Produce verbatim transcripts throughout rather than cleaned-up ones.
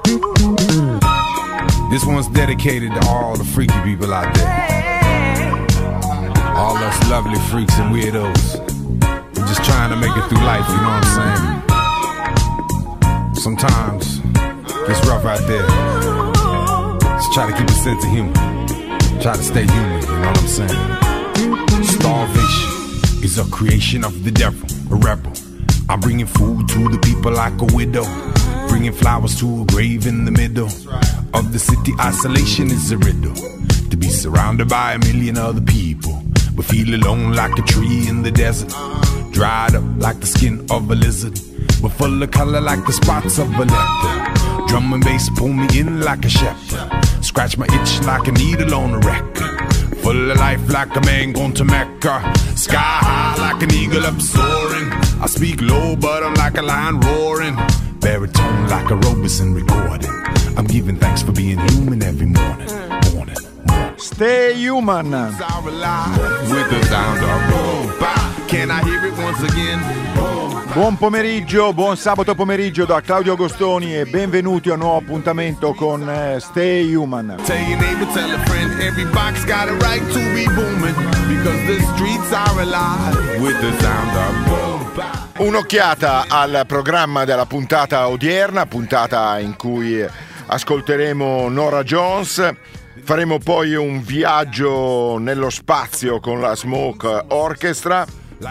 This one's dedicated to all the freaky people out there. All us lovely freaks and weirdos. We're just trying to make it through life, you know what I'm saying? Sometimes it's rough out there. Just try to keep a sense of humor. Try to stay human, you know what I'm saying? Starvation is a creation of the devil, a rebel. I'm bringing food to the people like a widow, bringing flowers to a grave in the middle of the city. Isolation is a riddle. To be surrounded by a million other people, but feel alone like a tree in the desert, dried up like the skin of a lizard, but full of color like the spots of a leopard. Drum and bass pull me in like a shepherd, scratch my itch like a needle on a record, full of life like a man gone to Mecca, sky high like an eagle up soaring. I speak low but I'm like a lion roaring, baritone like a Robeson recording. I'm giving thanks for being human every morning, morning, morning. Stay human. With the sound of boom, bop. Can I hear it once again? Buon pomeriggio, buon sabato pomeriggio da Claudio Agostoni e benvenuti a un nuovo appuntamento con eh, Stay Human. Tell your neighbor, tell a friend, every box got a right to be booming, because the streets are alive with the sound of boom, bop. Un'occhiata al programma della puntata odierna, puntata in cui ascolteremo Norah Jones. Faremo poi un viaggio nello spazio con la Smoke Orchestra.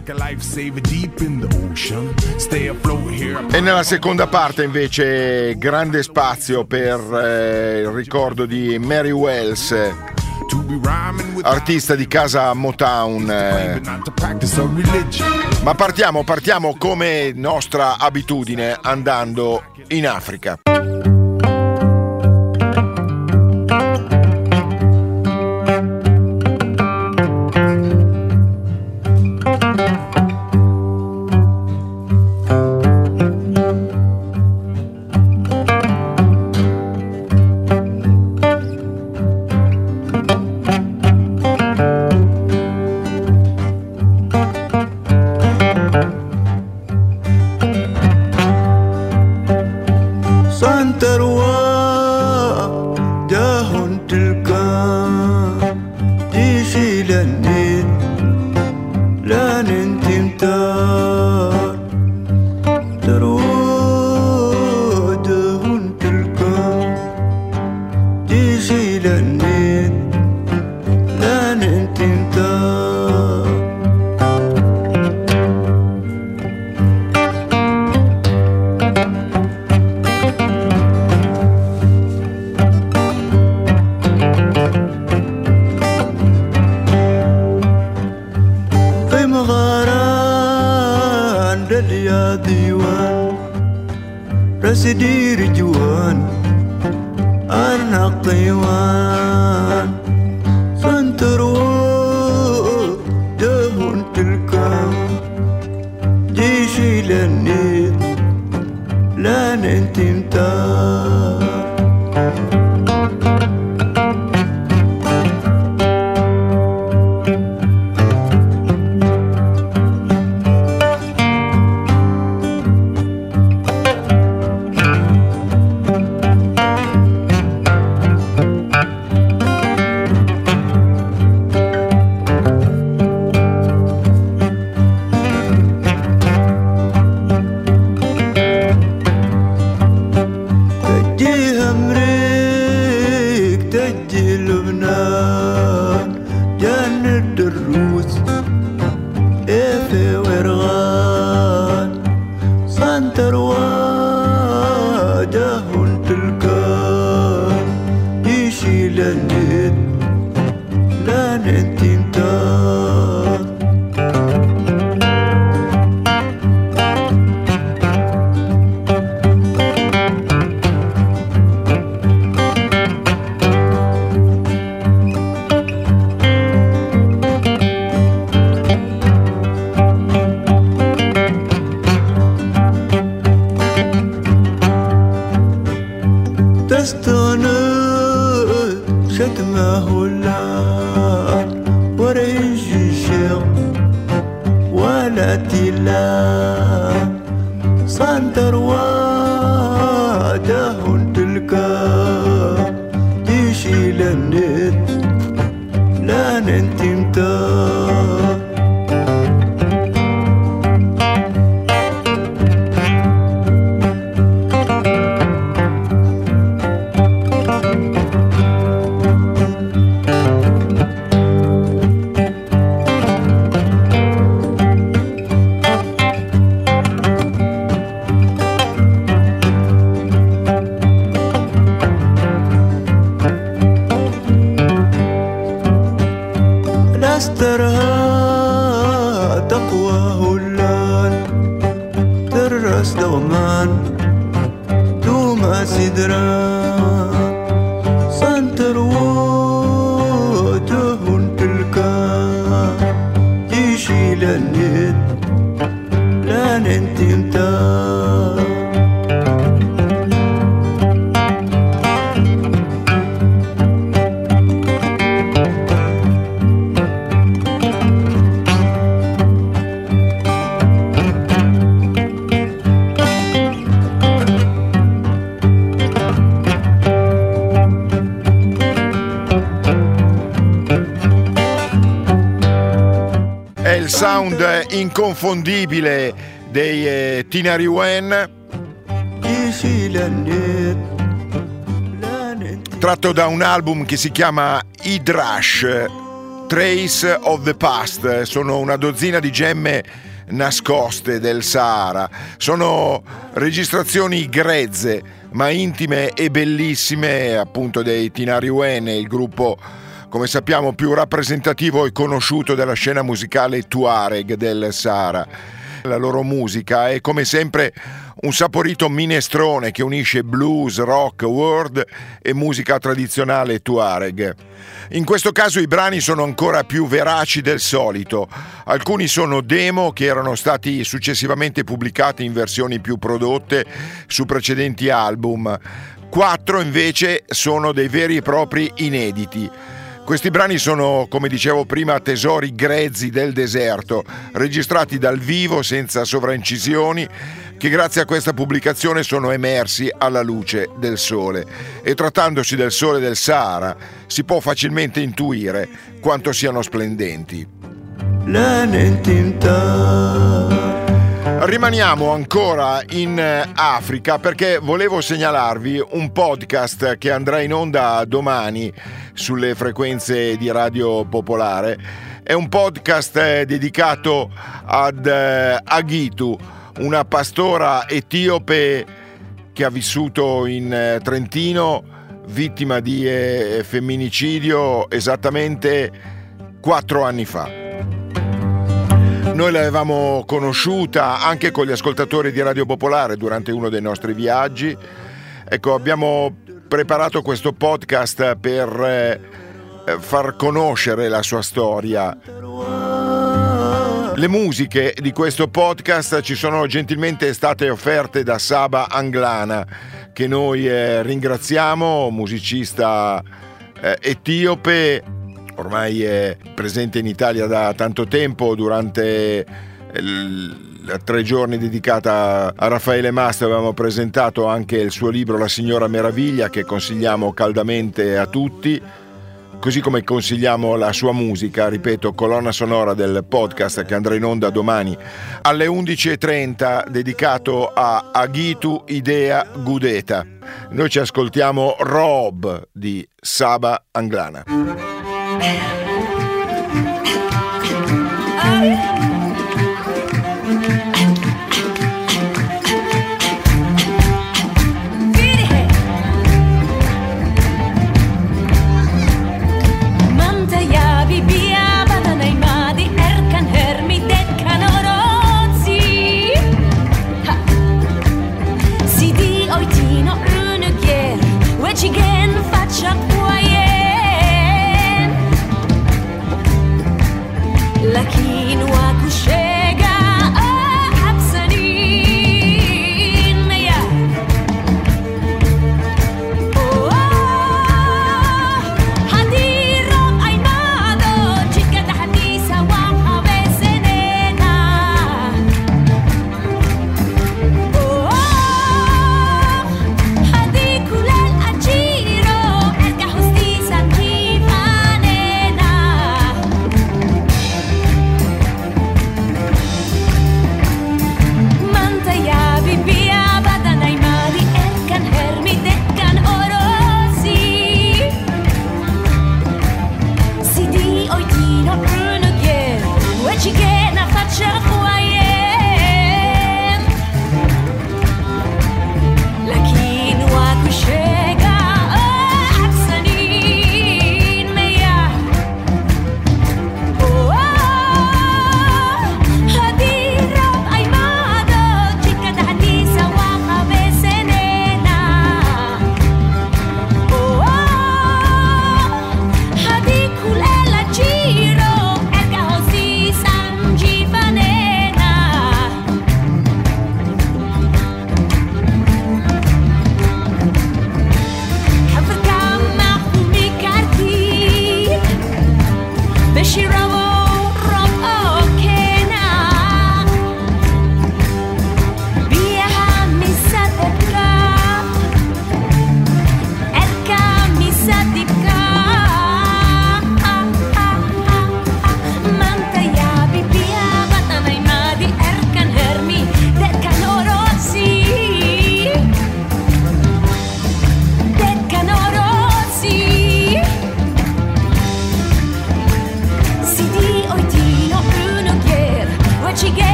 E nella seconda parte invece grande spazio per eh, il ricordo di Mary Wells, artista di casa Motown. eh. Ma partiamo, partiamo come nostra abitudine andando in Africa. صندر وادهن تلك Sound inconfondibile dei eh, Tinari Wen, tratto da un album che si chiama Idrash, Trace of the Past. Sono una dozzina di gemme nascoste del Sahara. Sono registrazioni grezze ma intime e bellissime, appunto, dei Tinari Wen, il gruppo, come sappiamo, più rappresentativo e conosciuto della scena musicale Tuareg del Sahara. La loro musica è come sempre un saporito minestrone che unisce blues, rock, world e musica tradizionale Tuareg. In questo caso i brani sono ancora più veraci del solito. Alcuni sono demo che erano stati successivamente pubblicati in versioni più prodotte su precedenti album. Quattro invece sono dei veri e propri inediti. Questi brani sono, come dicevo prima, tesori grezzi del deserto, registrati dal vivo senza sovraincisioni, che grazie a questa pubblicazione sono emersi alla luce del sole. E trattandosi del sole del Sahara, si può facilmente intuire quanto siano splendenti. Rimaniamo ancora in Africa perché volevo segnalarvi un podcast che andrà in onda domani sulle frequenze di Radio Popolare. È un podcast dedicato ad Agitu, una pastora etiope che ha vissuto in Trentino, vittima di femminicidio esattamente quattro anni fa. Noi l'avevamo conosciuta anche con gli ascoltatori di Radio Popolare durante uno dei nostri viaggi. Ecco, abbiamo preparato questo podcast per eh, far conoscere la sua storia. Le musiche di questo podcast ci sono gentilmente state offerte da Saba Anglana, che noi eh, ringraziamo, musicista eh, etiope, ormai è presente in Italia da tanto tempo. Durante il, tre giorni dedicata a Raffaele Mastro avevamo presentato anche il suo libro La Signora Meraviglia, che consigliamo caldamente a tutti, così come consigliamo la sua musica, ripeto, colonna sonora del podcast che andrà in onda domani alle undici e trenta, dedicato a Agitu Idea Gudeta. Noi ci ascoltiamo Rob di Saba Anglana. Faccia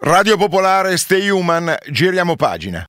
Radio Popolare, Stay Human, giriamo pagina.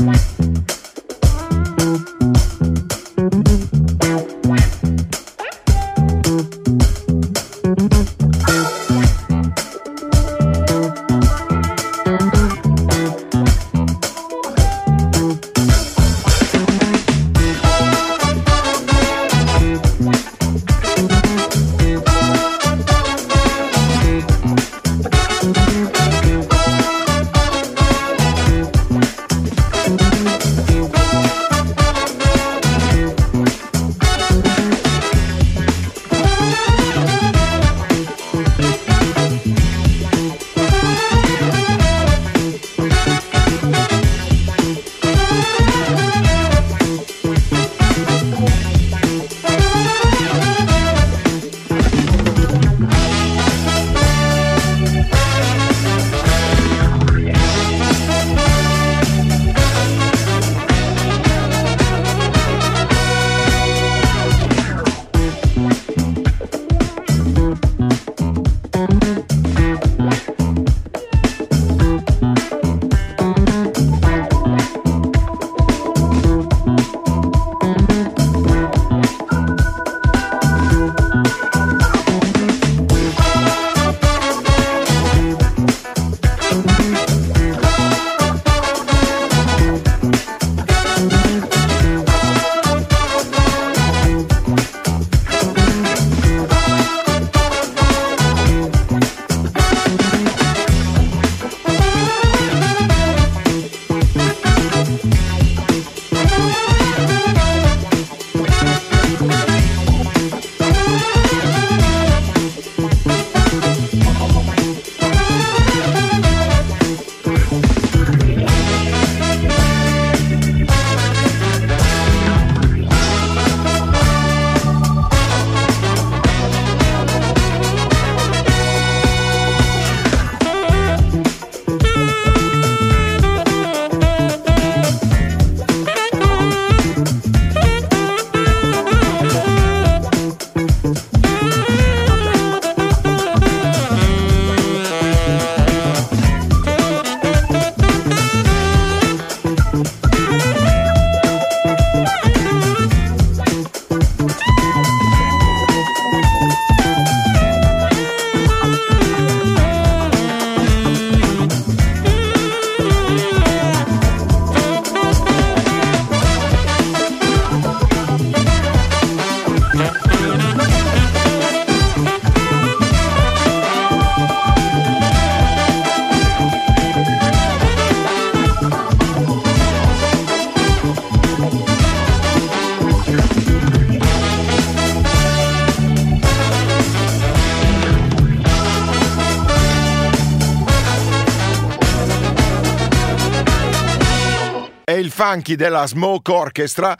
Il funky della Smoke Orchestra,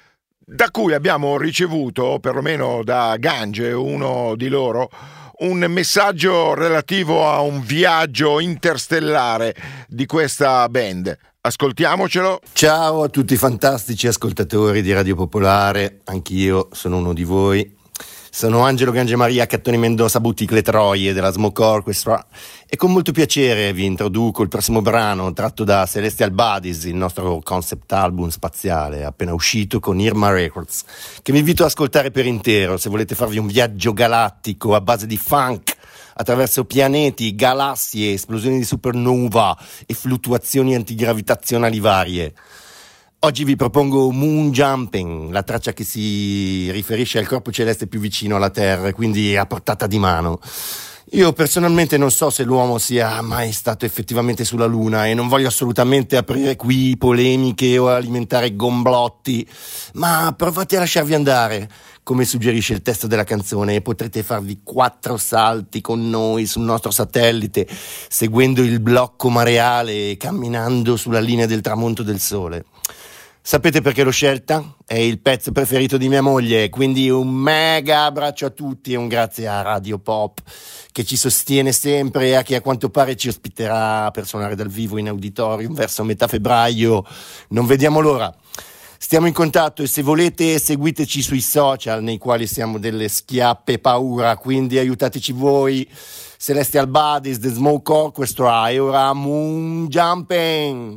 da cui abbiamo ricevuto, perlomeno da Gange, uno di loro, un messaggio relativo a un viaggio interstellare di questa band. Ascoltiamocelo. Ciao a tutti i fantastici ascoltatori di Radio Popolare, anch'io sono uno di voi. Sono Angelo Gangemaria Cattoni Mendoza Boutique Le Troie della Smoke Orchestra e con molto piacere vi introduco il prossimo brano tratto da Celestial Bodies, il nostro concept album spaziale appena uscito con Irma Records, che vi invito ad ascoltare per intero se volete farvi un viaggio galattico a base di funk attraverso pianeti, galassie, esplosioni di supernova e fluttuazioni antigravitazionali varie. Oggi vi propongo Moon Jumping, la traccia che si riferisce al corpo celeste più vicino alla Terra, quindi a portata di mano. Io personalmente non so se l'uomo sia mai stato effettivamente sulla Luna e non voglio assolutamente aprire qui polemiche o alimentare gomblotti, ma provate a lasciarvi andare, come suggerisce il testo della canzone, e potrete farvi quattro salti con noi sul nostro satellite, seguendo il blocco mareale e camminando sulla linea del tramonto del sole. Sapete perché l'ho scelta? È il pezzo preferito di mia moglie, quindi un mega abbraccio a tutti e un grazie a Radio Pop che ci sostiene sempre e a chi a quanto pare ci ospiterà per suonare dal vivo in auditorium verso metà febbraio. Non vediamo l'ora. Stiamo in contatto e se volete seguiteci sui social nei quali siamo delle schiappe paura, quindi aiutateci voi. Celestial Bodies, The Smoke Orchestra e ora Moon Jumping.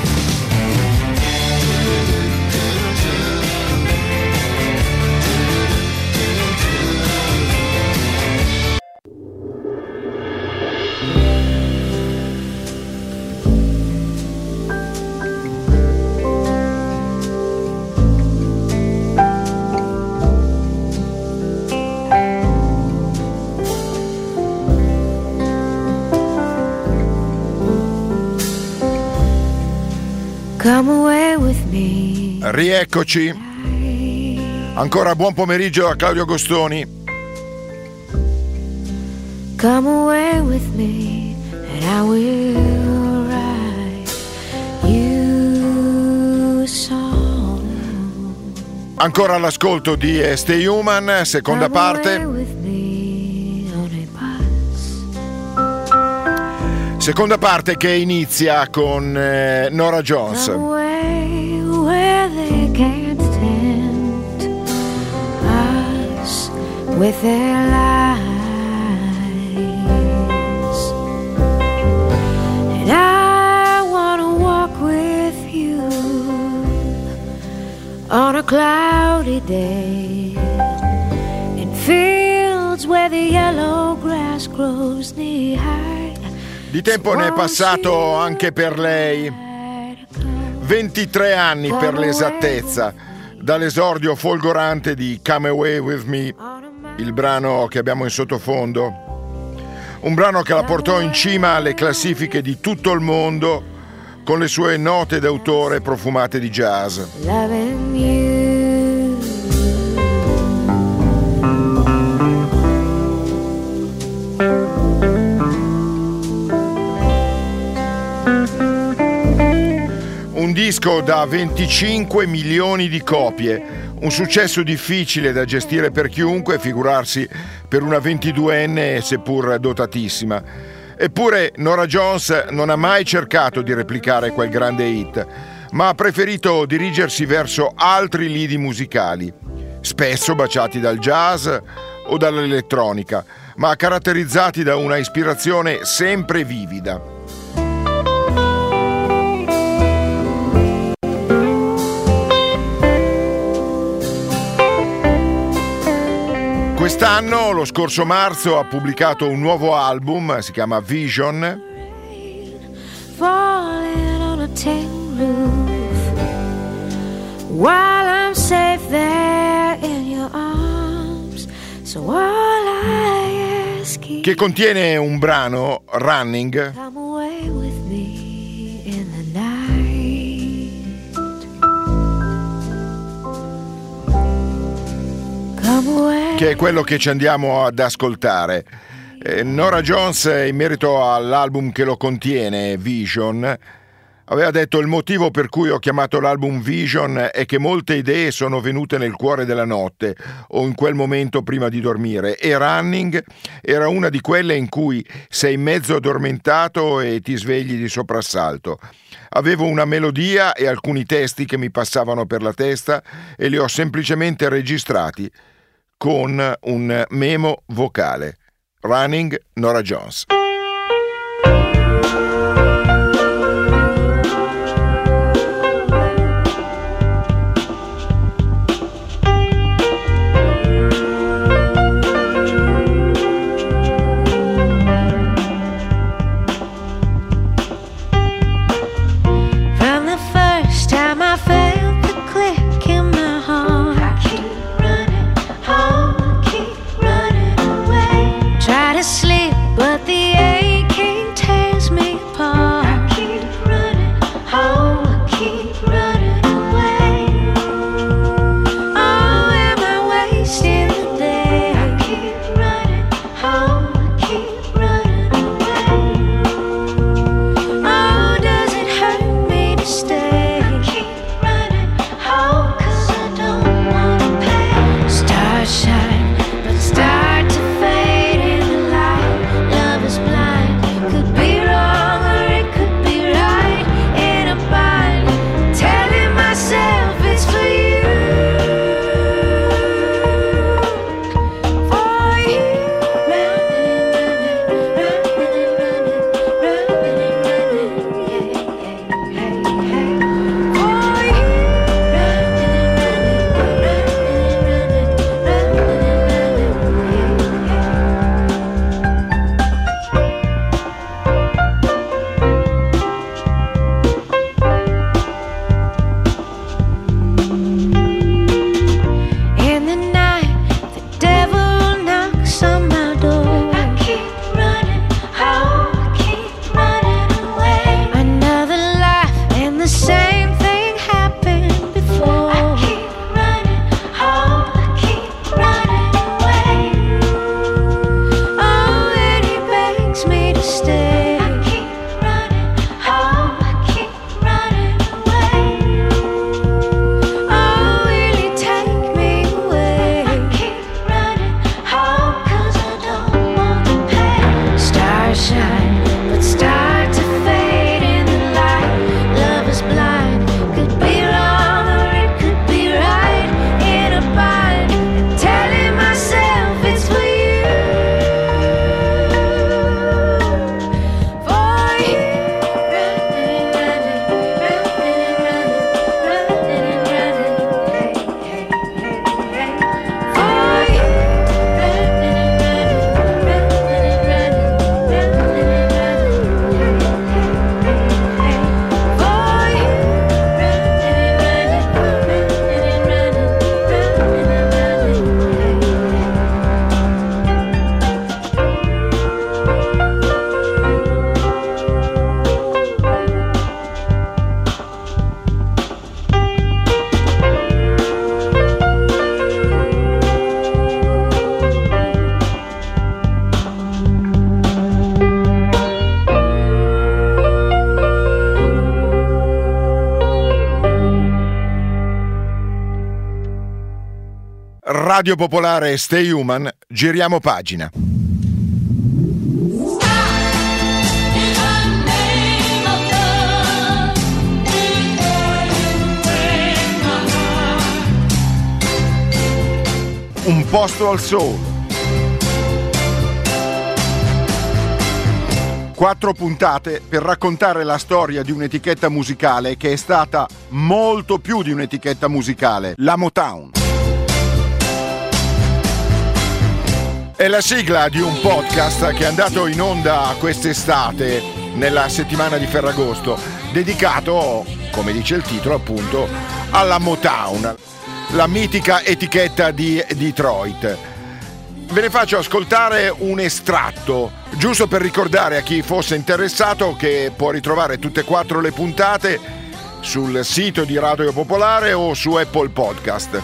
Do Rieccoci. Ancora buon pomeriggio a Claudio Agostoni. Come away with me and I will write you a song. Ancora all'ascolto di Stay Human, seconda parte. Seconda parte che inizia con eh, Norah Jones. With their lies, and I wanna walk with you on a cloudy day in fields where the yellow grass grows knee high. Di tempo ne è passato anche per lei, ventitré anni per l'esattezza, dall'esordio folgorante di Come Away With Me, il brano che abbiamo in sottofondo, un brano che la portò in cima alle classifiche di tutto il mondo con le sue note d'autore profumate di jazz. Un disco da venticinque milioni di copie, un successo difficile da gestire per chiunque, figurarsi per una ventiduenne seppur dotatissima. Eppure Norah Jones non ha mai cercato di replicare quel grande hit, ma ha preferito dirigersi verso altri lidi musicali, spesso baciati dal jazz o dall'elettronica, ma caratterizzati da una ispirazione sempre vivida. Quest'anno, lo scorso marzo, ha pubblicato un nuovo album, si chiama Vision. Che contiene un brano, Running, che è quello che ci andiamo ad ascoltare. Eh, Norah Jones, in merito all'album che lo contiene, Vision, aveva detto: il motivo per cui ho chiamato l'album Vision è che molte idee sono venute nel cuore della notte o in quel momento prima di dormire, e Running era una di quelle in cui sei mezzo addormentato e ti svegli di soprassalto. Avevo una melodia e alcuni testi che mi passavano per la testa e li ho semplicemente registrati con un memo vocale. Running, Norah Jones. From the first time I felt the click in my heart, I keep running home, keep running away. Try to sleep, but the Radio Popolare, Stay Human, giriamo pagina. Un posto al soul. Quattro puntate per raccontare la storia di un'etichetta musicale che è stata molto più di un'etichetta musicale, la Motown. È la sigla di un podcast che è andato in onda quest'estate, nella settimana di Ferragosto, dedicato, come dice il titolo appunto, alla Motown, la mitica etichetta di Detroit. Ve ne faccio ascoltare un estratto, giusto per ricordare a chi fosse interessato che può ritrovare tutte e quattro le puntate sul sito di Radio Popolare o su Apple Podcast.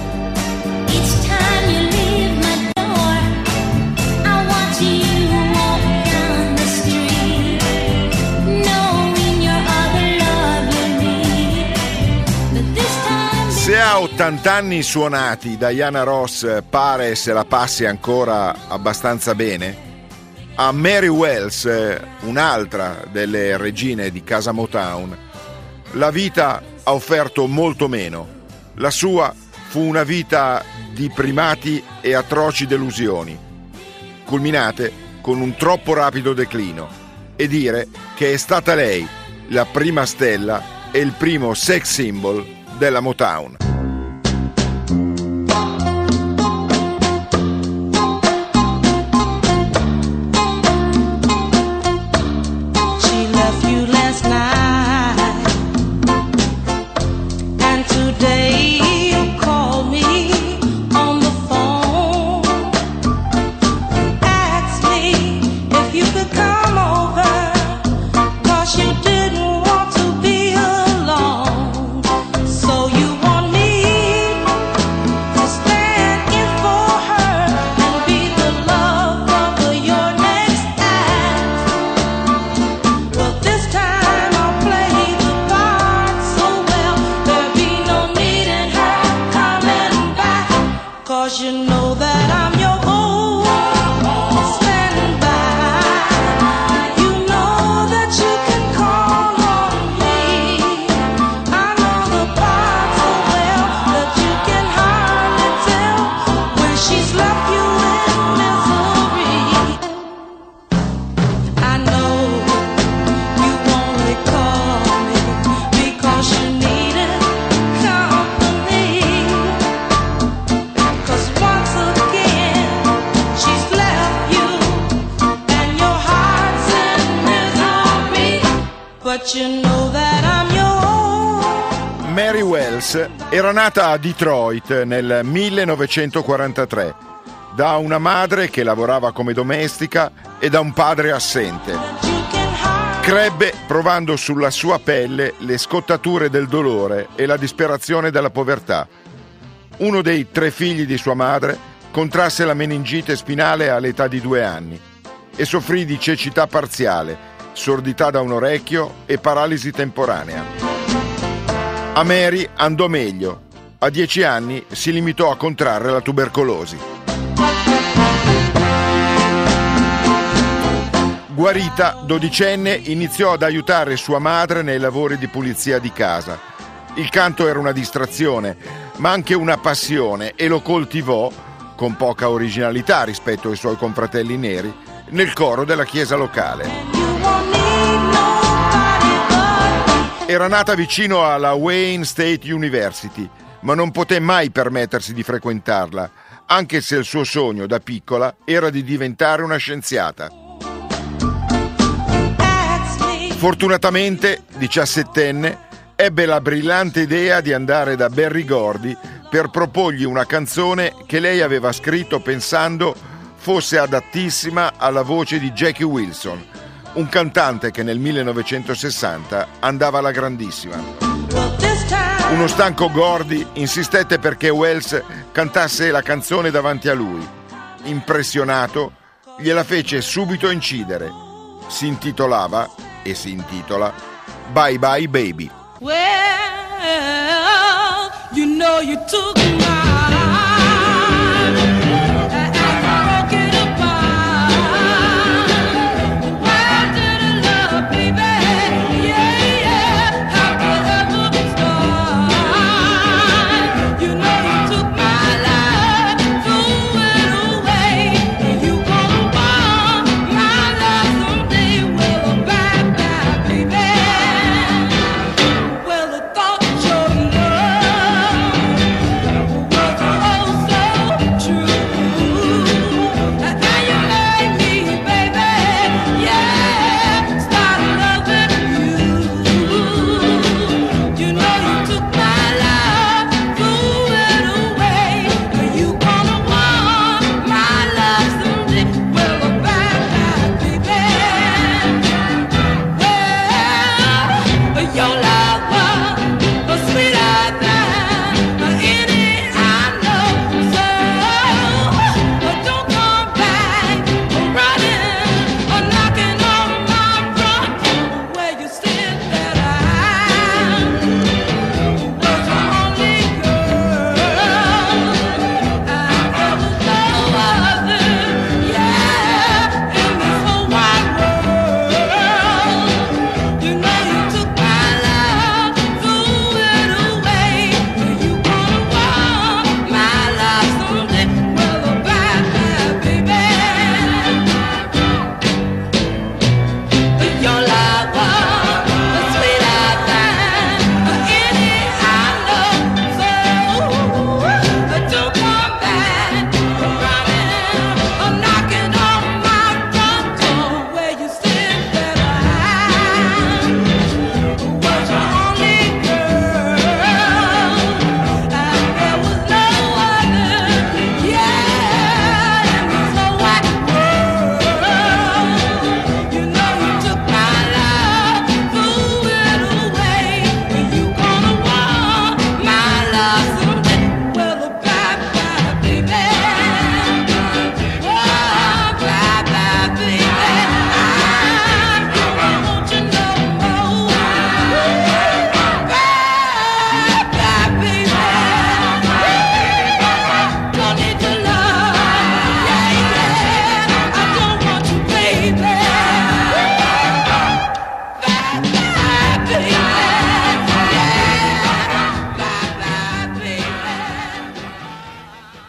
Se a ottanta anni suonati Diana Ross pare se la passi ancora abbastanza bene, a Mary Wells, un'altra delle regine di casa Motown, la vita ha offerto molto meno. La sua fu una vita di primati e atroci delusioni, culminate con un troppo rapido declino, e dire che è stata lei la prima stella e il primo sex symbol della Motown. Mary Wells era nata a Detroit nel millenovecentoquarantatré da una madre che lavorava come domestica e da un padre assente. Crebbe provando sulla sua pelle le scottature del dolore e la disperazione della povertà. Uno dei tre figli di sua madre contrasse la meningite spinale all'età di due anni e soffrì di cecità parziale, sordità da un orecchio e paralisi temporanea. A Mary andò meglio. A dieci anni si limitò a contrarre la tubercolosi. Guarita, dodicenne, iniziò ad aiutare sua madre nei lavori di pulizia di casa. Il canto era una distrazione, ma anche una passione, e lo coltivò, con poca originalità rispetto ai suoi confratelli neri, nel coro della chiesa locale. Era nata vicino alla Wayne State University, ma non poté mai permettersi di frequentarla, anche se il suo sogno da piccola era di diventare una scienziata. Fortunatamente, diciassettenne, ebbe la brillante idea di andare da Berry Gordy per proporgli una canzone che lei aveva scritto pensando fosse adattissima alla voce di Jackie Wilson, un cantante che nel millenovecentosessanta andava alla grandissima. Uno stanco Gordy insistette perché Wells cantasse la canzone davanti a lui. Impressionato, gliela fece subito incidere. Si intitolava, e si intitola, Bye Bye Baby. Well, you know you took my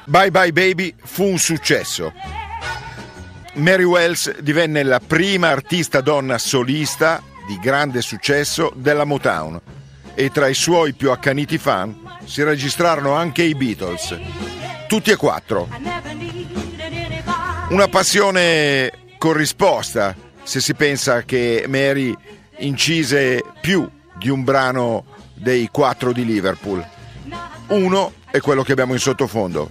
Bye Bye Baby fu un successo. Mary Wells divenne la prima artista donna solista di grande successo della Motown e tra i suoi più accaniti fan si registrarono anche i Beatles, tutti e quattro. Una passione corrisposta se si pensa che Mary incise più di un brano dei quattro di Liverpool. Uno è quello che abbiamo in sottofondo.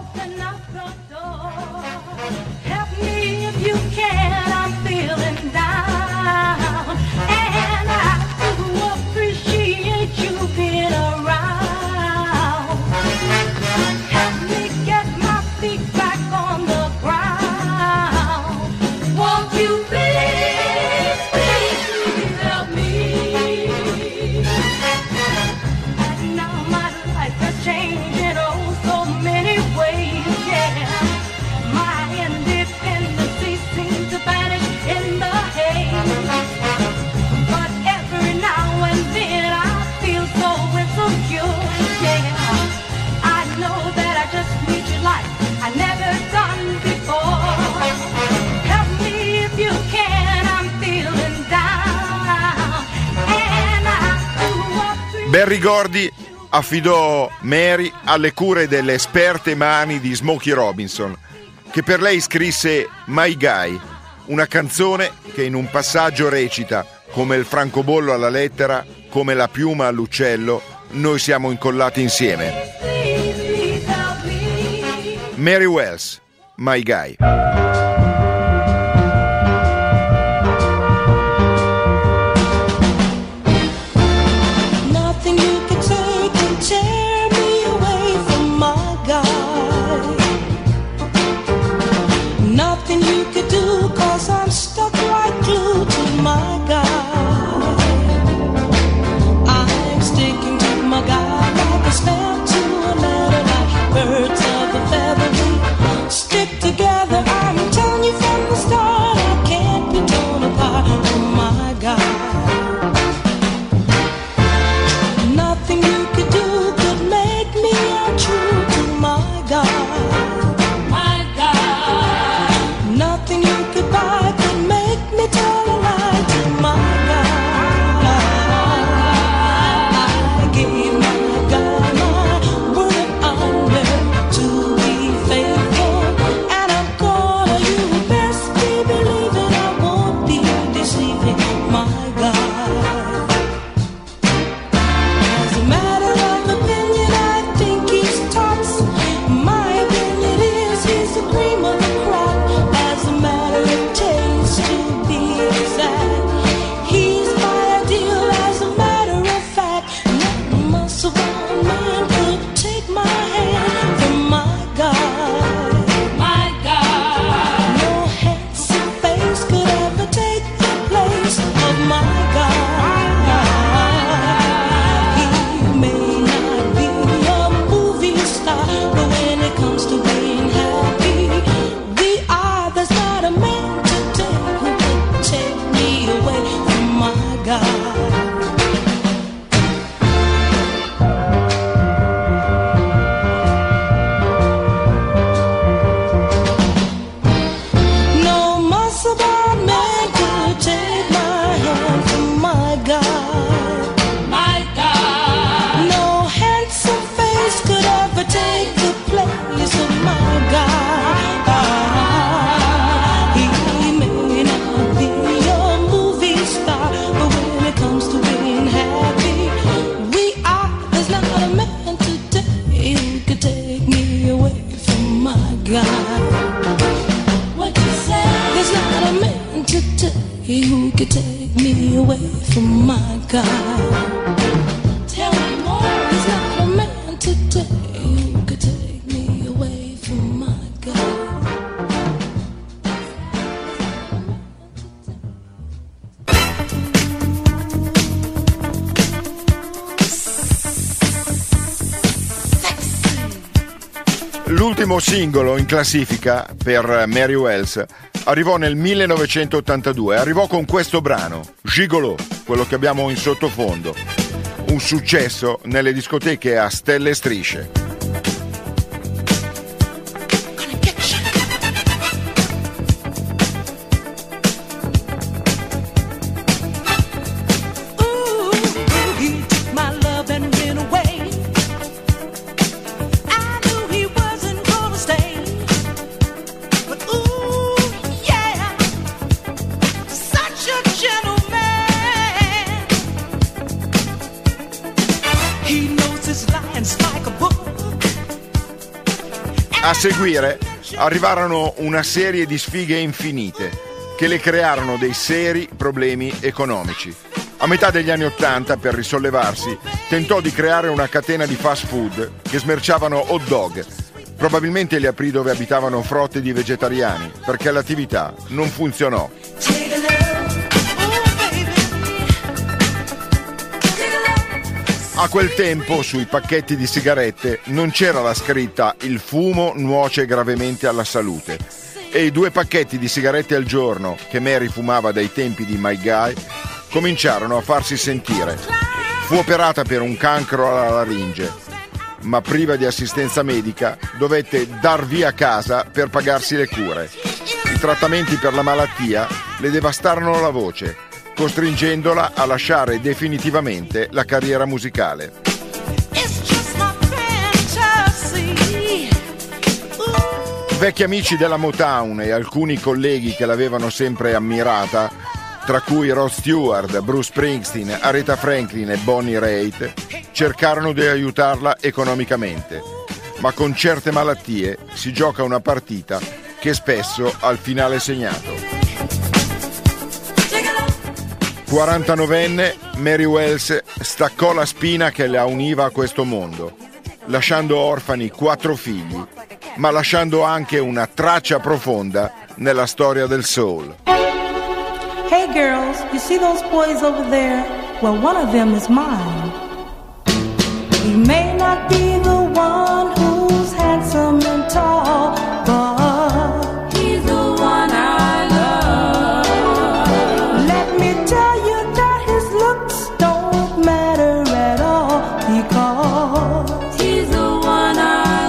Berry Gordy affidò Mary alle cure delle esperte mani di Smokey Robinson, che per lei scrisse My Guy, una canzone che in un passaggio recita: come il francobollo alla lettera, come la piuma all'uccello, noi siamo incollati insieme. Mary Wells, My Guy. L'ultimo singolo in classifica per Mary Wells arrivò nel millenovecentottantadue, arrivò con questo brano, Gigolo, quello che abbiamo in sottofondo, un successo nelle discoteche a stelle e strisce. A seguire arrivarono una serie di sfighe infinite che le crearono dei seri problemi economici. A metà degli anni Ottanta, per risollevarsi, tentò di creare una catena di fast food che smerciavano hot dog. Probabilmente li aprì dove abitavano frotte di vegetariani, perché l'attività non funzionò. A quel tempo sui pacchetti di sigarette non c'era la scritta "il fumo nuoce gravemente alla salute", e i due pacchetti di sigarette al giorno che Mary fumava dai tempi di My Guy cominciarono a farsi sentire. Fu operata per un cancro alla laringe, ma priva di assistenza medica dovette dar via casa per pagarsi le cure. I trattamenti per la malattia le devastarono la voce, costringendola a lasciare definitivamente la carriera musicale. Vecchi amici della Motown e alcuni colleghi che l'avevano sempre ammirata, tra cui Rod Stewart, Bruce Springsteen, Aretha Franklin e Bonnie Raitt, cercarono di aiutarla economicamente, ma con certe malattie si gioca una partita che spesso ha il finale segnato. quarantanovenne, Mary Wells staccò la spina che la univa a questo mondo, lasciando orfani quattro figli, ma lasciando anche una traccia profonda nella storia del soul. Hey girls, you see those boys over there? Well, one of them is mine. He may not be the one who's handsome and tall, but he's the one I love. Let me tell you that his looks don't matter at all, because he's the one I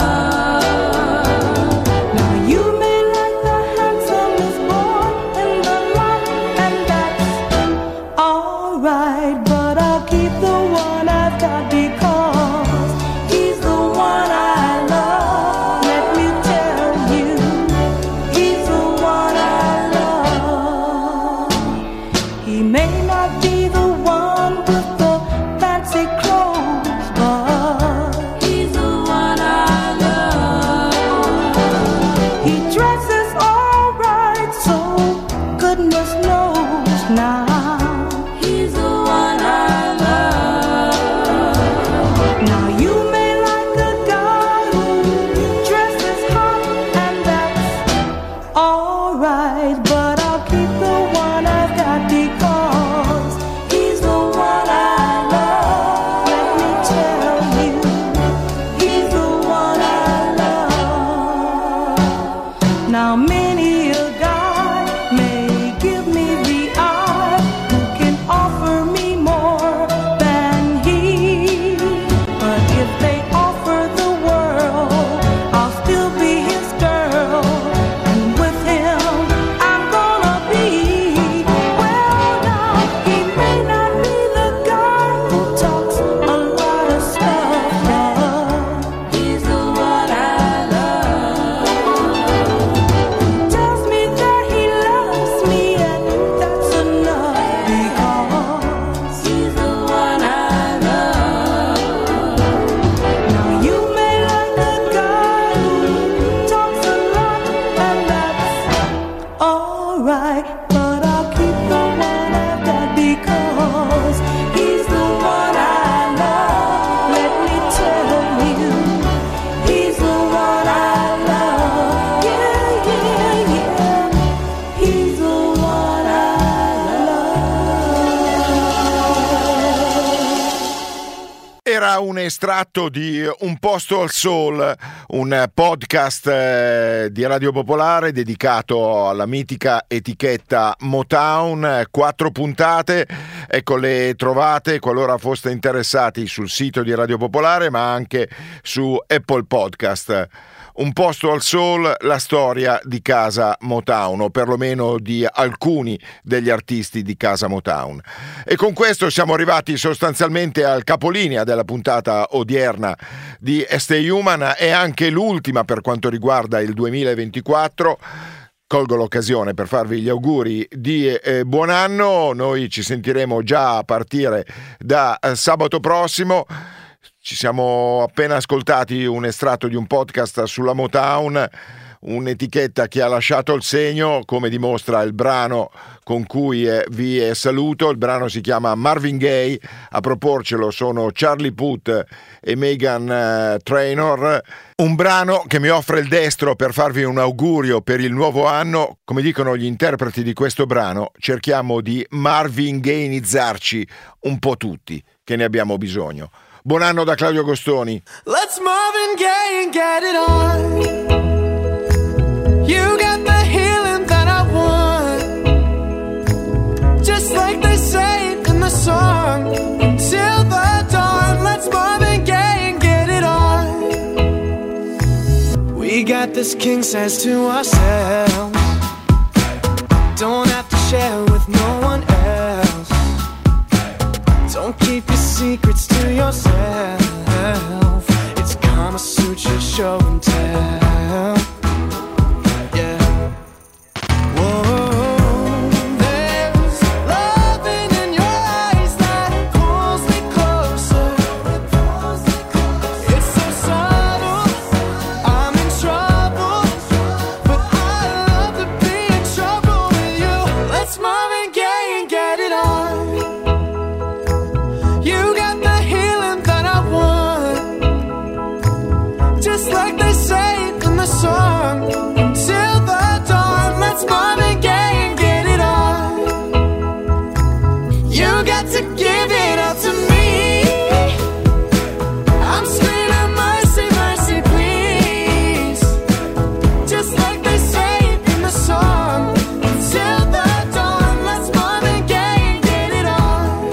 love. Now you may like the handsomest boy in the lot, and that's alright, but I'll keep the one I've got because he's the one I love. Let me tell you, he's the one I love. He may not be the one with the fancy clothes, but he's the one I love. He dresses alright, so goodness knows now. He's the one I love. Now you may like a guy who dresses hot, and that's alright, but I'll keep the one I've got because he's the one I love. Let me tell you, he's the one I love. Now many a guy may give me the eye who can offer me more than he, but if they offer the world, I'll still be his girl, and with him I'm gonna be. Well, now he may not be the guy who talks a lot of stuff, but he's the one I love. He tells me that he loves me, and that's enough because he's the one I love. Now you may like a guy who talks a lot, and that's alright, but I'll keep the one I've got because he's the one I love. Let me tell you, he's the one I love. Yeah, yeah, yeah, he's the one I love. Era un estratto di Un posto al soul, un podcast eh, di Radio Popolare dedicato alla mitica etichetta Motown, quattro puntate, ecco, le trovate qualora foste interessati sul sito di Radio Popolare, ma anche su Apple Podcast. Un posto al soul, la storia di casa Motown, o perlomeno di alcuni degli artisti di casa Motown. E con questo siamo arrivati sostanzialmente al capolinea della puntata odierna di Stay Human, e anche l'ultima per quanto riguarda il duemilaventiquattro. Colgo l'occasione per farvi gli auguri di eh, buon anno. Noi ci sentiremo già a partire da eh, sabato prossimo. Ci siamo appena ascoltati un estratto di un podcast sulla Motown, un'etichetta che ha lasciato il segno, come dimostra il brano con cui eh, vi saluto. Il brano si chiama Marvin Gaye, a proporcelo sono Charlie Puth e Meghan eh, Trainor. Un brano che mi offre il destro per farvi un augurio per il nuovo anno. Come dicono gli interpreti di questo brano, cerchiamo di Marvin Gaye-nizzarci un po' tutti, che ne abbiamo bisogno. Buon anno da Claudio Agostoni. Let's Marvin Gaye and get it on. You got the healing that I want, just like they say in the song. Till the dawn, let's Marvin Gaye and get it on. We got this king size to ourselves, don't have to share with no one else. Don't keep your secrets to yourself. It's Kama Sutra show and tell. Yeah. Whoa, there's loving in your eyes that pulls me closer. It's so subtle, I'm in trouble, but I love to be in trouble with you. Let's Marvin Gaye and get it on. You got the healing that I want, just like they say in the song. Till the dawn, let's Marvin Gaye and get it on. You got to give it up to me. I'm screaming mercy, mercy, please, just like they say in the song. Till the dawn, let's Marvin Gaye and get it on.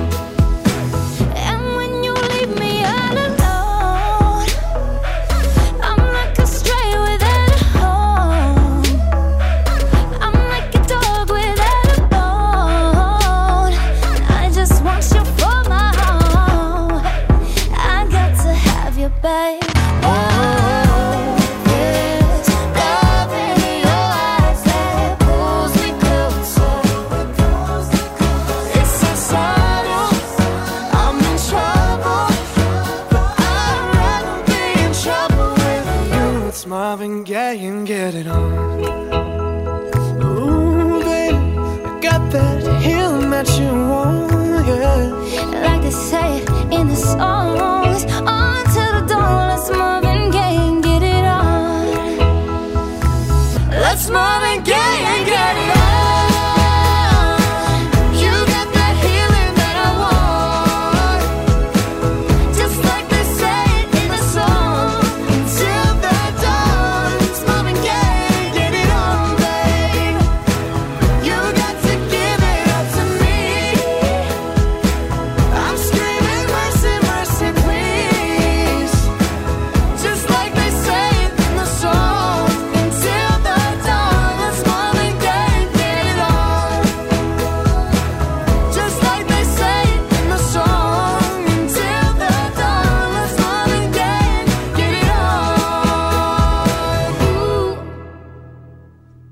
And when you leave me all alone, I'm like a stray without a home. I'm like a dog without a bone. I just want you for my home. I got to have you, babe. Oh, there's love in your eyes that pulls me closer. It's so subtle, I'm in trouble, but I'd rather be in trouble with you. It's Marvin Gaye and get it on. Ooh, baby, I got that healing that you want, yeah. Like they say in the songs, on to the dawn, let's move